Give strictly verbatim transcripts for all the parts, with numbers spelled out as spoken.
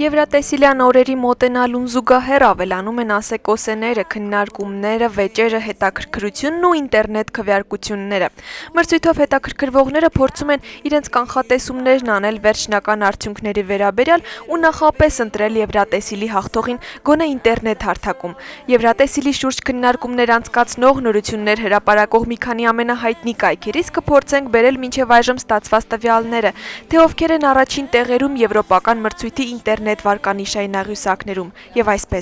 Եվրատեսիլյան օրերի մոտենալուն զուգահեռ ավելանում են ասեկոսեները, քննարկումները, վեճերը, հետաքրքրությունն ու ինտերնետ քվեարկությունները։ Մրցույթով հետաքրքրվողները փորձում են իրենց կանխատեսումներն անել վերջնական արդյունքների վերաբերյալ ու նախապես ընտրել Եվրատեսիլի հաղթողին գոնե ինտերնետ հարթակում։ Եվրատեսիլի շուրջ քննարկումներ անցկացնող նորություններ հրապարակող մի քանի ամենահայտնի կայքերից կփորձենք բերել մինչև այժմ ստացված տվյալները, թե ովքեր են առաջին տեղերում եվրոպական մրցույթի ինտերնետ վարկանիշային աղյուսակներում եւ այսպես։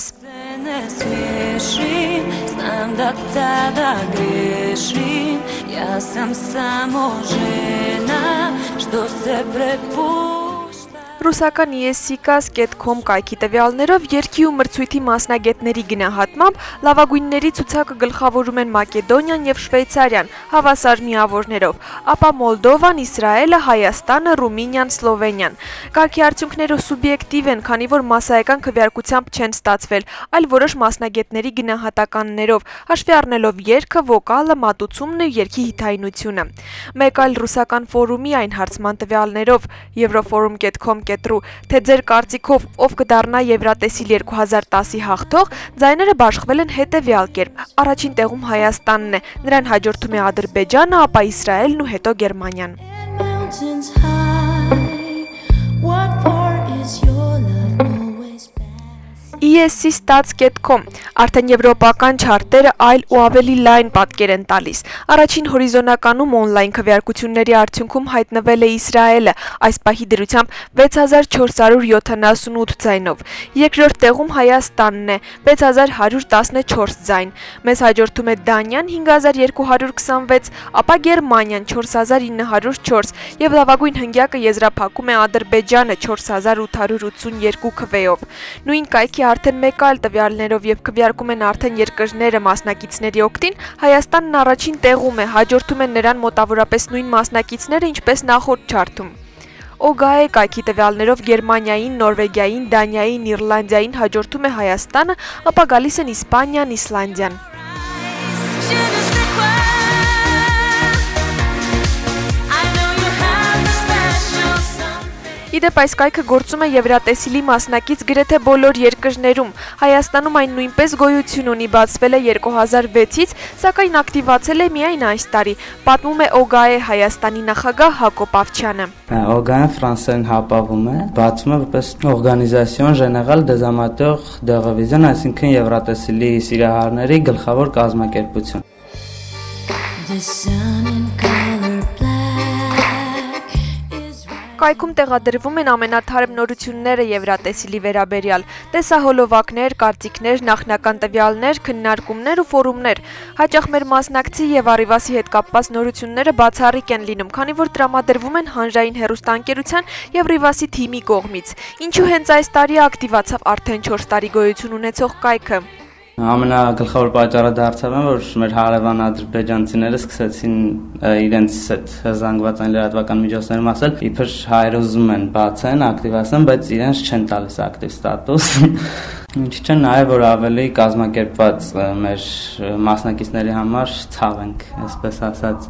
Ռուսական ի էս սիկաս կետ քոմ կայքի տվյալներով երգի ու մրցույթի մասնագետների գնահատմամբ լավագույնների ցուցակը գլխավորում են Մակեդոնիան եւ Շվեյցարիան հավասար միավորներով, ապա Մոլդովան, Իսրայելը, Հայաստանը, Ռումինիան, Սլովենիան։ Կայքի արդյունքները սուբյեկտիվ են, քանի որ մասսայական քվեարկությամբ չեն ստացվել, այլ որոշ մասնագետների գնահատականներով, հաշվի առնելով երգը, վոկալը, մատուցումն ու երգի հիթայնությունը։ Մեկ այլ ռուսական ֆորումի այն հարցման տվյալներով Եվրոֆորում կետ քոմ թե ձեր կարծիքով ով կդառնա Եվրատեսիլ երկու հազար տասի հաղթող, ձայները բաշխվել են հետևյալ կերպ։ Առաջին տեղում Հայաստանն է, նրան հաջորդում է Ադրբեջանը, ապա Իսրայելն ու հետո Գերմանիան։ ի էս սի ստատս կետ քոմ արդեն եվրոպական չարտերը այլ ու ավելի լայն պատկեր են տալիս։ Առաջին հորիզոնականում օնլայն քվեարկությունների արդյունքում հայտնվել է Իսրայելը, այս պահի դրությամբ վեց հազար չորս հարյուր յոթանասունութ ձայնով։ Երկրորդ տեղում Հայաստանն է, վեց հազար հարյուր տասնչորս ձայն։ Մեզ հաջորդում է Դանիան հինգ հազար երկու հարյուր քսանվեց, ապա Գերմանիան չորս հազար ինը հարյուր չորս եւ լավագույն հնգյակը եզրափակում է Ադրբեջանը չորս հազար ութ հարյուր ութսունյերկու քվեով։ Նույն կայքի արդեն մեկ այլ տվյալներով եւ քվեարկում են արդեն երկրները մասնակիցների օգտին, Հայաստանն առաջին տեղում է, հաջորդում են նրան մոտավորապես նույն մասնակիցները, ինչպես նախորդ չարթում։ Օգայե կայքի տվյալներով Գերմանիային, Նորվեգիային, Դանիային, Իռլանդիային հաջորդում է Հայաստանը, ապա գալիս են Իսպանիան, Իսլանդիան։ Իդեպ այս կայքը գործում է Եվրատեսիլի մասնակից գրեթե բոլոր երկրներում։ Հայաստանում այն նույնպես գոյություն ունի, բացվել է երկու հազար վեցից, սակայն ակտիվացել է միայն այս տարի, պատմում է Օգայե Հայաստանի նախագահ Հակոբ Ավչյանը։ Օգայեն ֆրանսերեն հապավում է, բացում է որպես օրգանիզացիոն ժեներալ des amateurs d'Eurovision, այսինքն Եվրատեսիլի սիրահարների գլխավոր կազմակերպություն։ Կայքում տեղադրվում են ամենաթարմ նորությունները Եվրատեսիլի վերաբերյալ, տեսահոլովակներ, կարծիքներ, նախնական տվյալներ, քննարկումներ ու ֆորումներ։ Հաճախ մեր մասնակցի եւ Arrivas-ի հետ կապված նորությունները բացառիկ են լինում, քանի որ տրամադրվում են հանրային հեռուստաընկերության եւ Arrivas-ի թիմի կողմից։ Ինչու հենց այս տարի ակտիվացավ արդեն չորս տարի գոյություն ունեցող կայքը։ Ամենագլխավոր պատճառը դարձավ է, որ մեր հարևան ադրբեջանցիները սկսեցին իրենց այդ զանգվածային լրատվական միջոցներում ասել, իբր հայերը ուզում են բացեն, ակտիվացնեն, բայց իրենց չեն տալիս ակտիվ ստատուս։ Ինչի՞ չէ նաև որ ավելի կազմակերպված մեր մասնակիցների համար ցավ ենք, այսպես ասած։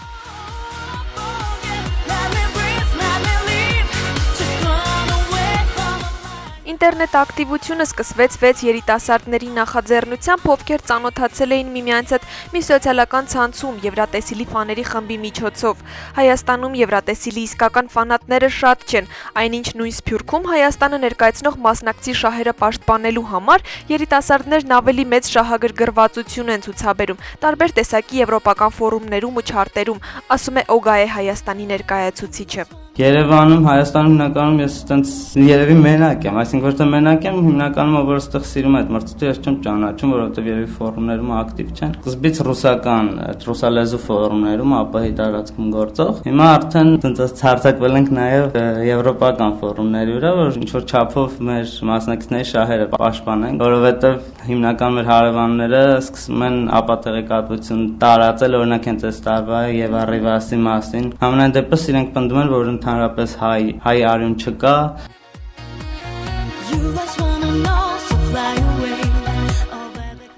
Ինտերնետ ակտիվությունը սկսվեց վեց երիտասարդների նախաձեռնությամբ, ովքեր ծանոթացել էին միմյանց հետ մի սոցիալական ցանցում Եվրատեսիլի ֆաների խմբի միջոցով։ Հայաստանում Եվրատեսիլի իսկական ֆանատները շատ չեն, այնինչ նույն Սփյուռքում Հայաստանը ներկայացնող մասնակցի շահերը պաշտպանելու համար երիտասարդներն ավելի մեծ շահագրգռվածություն են ցուցաբերում տարբեր տեսակի եվրոպական ֆորումներում ու չարտերում, ասում է Օգայե Հայաստանի ներկայացուցիչը։ Երևանում, Հայաստանում հիմնականում ես այտենց երևի մենակ եմ, այսինքն ոչ թե մենակ եմ, հիմնականում ով որ այստեղ սիրում է այդ մրցույթը, ես չեմ ճանաչում, որովհետև երևի ֆորումներում ակտիվ չեն։ Սկզբից ռուսական, ռուսալեզու ֆորումներում ԱՊՀ-ի տարածքում գործող։ Հիմա արդեն այտենց ցարձակվել ենք նաև եվրոպական ֆորումների վրա, որ ինչ որ չափով մեր մասնակիցների շահերը պաշտպանենք, որովհետև հիմնական մեր հարևանները սկսում են ապատեղեկատվություն տարածել, օրինակ հենց այս տարվա եւ Arrivas-ի մասին։ Համենայն դեպս իրենք պնդում են, որ ընդհանրապես հայ հայ արյուն չկա։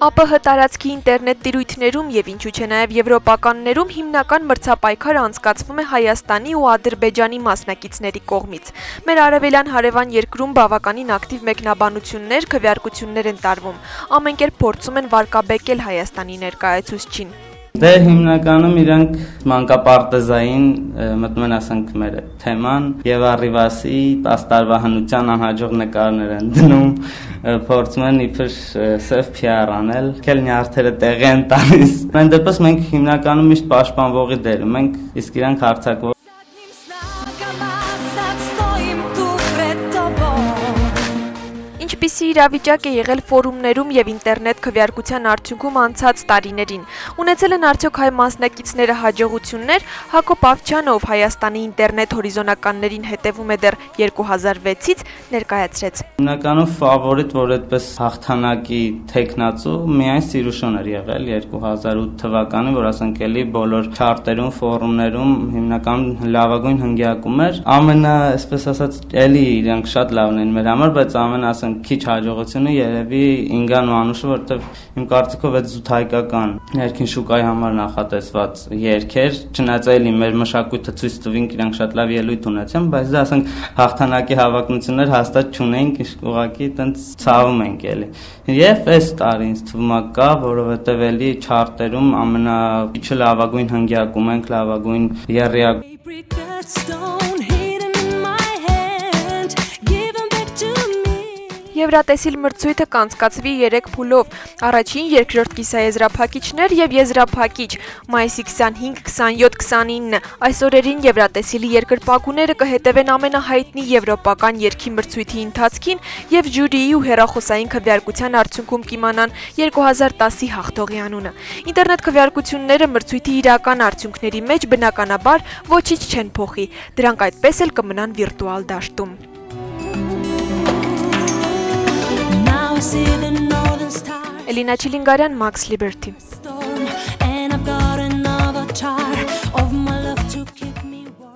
Ա Պ Հ տարածքի ինտերնետ տիրույթներում եւ ինչու՞ չէ նաեւ եվրոպականներում հիմնական մրցապայքարը անցկացվում է Հայաստանի ու Ադրբեջանի մասնակիցների կողմից։ Մեր արևելյան հարևան երկրում բավականին ակտիվ մեկնաբանություններ, քվեարկություններ են տարվում։ Ամեն կերպ փորձում են վարկաբեկել Հայաստանի ներկայացուցչին։ Դե հիմնականում իրանք մանկապարտեզային մտնում են, ասենք, մեր թեման եւ Arrivas-ի տասը տարվա հնության անհաջող նկարներ են դնում, փորձում են իբր սև Փ R անել, քել նյարդերը տեղի են տալիս։ Այն դեպս մենք հիմնականում միշտ պաշտպանվողի դեր ունենք, իսկ իրանք հարձակվող։ Ինչպիսի իրավիճակ է եղել ֆորումներում եւ ինտերնետ քվեարկության արդյունքում անցած տարիներին։ Ունեցել են արդյոք հայ մասնակիցները հաջողություններ։ Հակոբ Ավչյանը, ով Հայաստանի ինտերնետ հորիզոնականներին հետևում է դեռ երկու հազար վեցից, ներկայացրեց։ Հիմնականում ֆավորիտ, որ այդպես հաղթանակի թեկնածու միայն Սիրուշոն էր եղել երկու հազար ութ թվականին, որ ասենք էլի բոլոր չարտերում, ֆորումներում հիմնականում լավագույն հնգյակում էր։ Ամենա, այսպես ասած, էլի իրանք շատ լավն են մեր համար, բայց ամեն ասենք քիչ հաջողությունը երևի Ինգան ու Անուշը, որովհետև իմ կարծիքով այդ զուտահայկական ներքին շուկայի համար նախատեսված երգեր, չնայած էլի մեր մշակույթը ցույց տվինք, իրանք շատ լավ ելույթ ունեցան, բայց դա ասենք հաղթանակի հավակնություններ հաստատ չունեինք, ուղղակի այտենց ցավում ենք էլի։ Եվ այս տարի ինձ թվում է կա, որովհետև էլի չարտերում ամենաքիչը լավագույն հնգյակում ենք, լավագույն եռյակ։ Եվրատեսիլ մրցույթը կանցկացվի երեք փուլով՝ առաջին, երկրորդ կիսաեզրափակիչներ եւ եզրափակիչ, մայիսի քսանհինգ, քսանյոթ, քսանինը։ Այս օրերին Եվրատեսիլի երկրպագուները կհետևեն ամենահայտնի եվրոպական երգի մրցույթի ընթացքին եւ ժյուրիի ու հեռախոսային քվեարկության արդյունքում կիմանան երկու հազար տասի հաղթողի անունը։ Ինտերնետ քվեարկությունները մրցույթի իրական արդյունքների մեջ բնականաբար ոչինչ չեն փոխի, դրանք այդպես էլ կմնան վիրտուալ դաշտում։ Էլինա Չիլինգարյան, Max Liberty։